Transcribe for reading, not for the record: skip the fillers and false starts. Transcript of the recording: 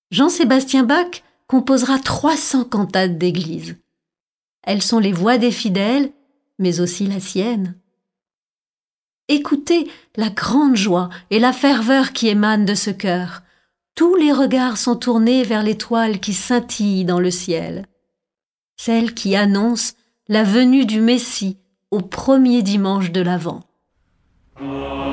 Jean-Sébastien Bach composera 300 cantates d'église. Elles sont les voix des fidèles, mais aussi la sienne. Écoutez la grande joie et la ferveur qui émanent de ce chœur. Tous les regards sont tournés vers l'étoile qui scintille dans le ciel, celle qui annonce la venue du Messie au premier dimanche de l'Avent.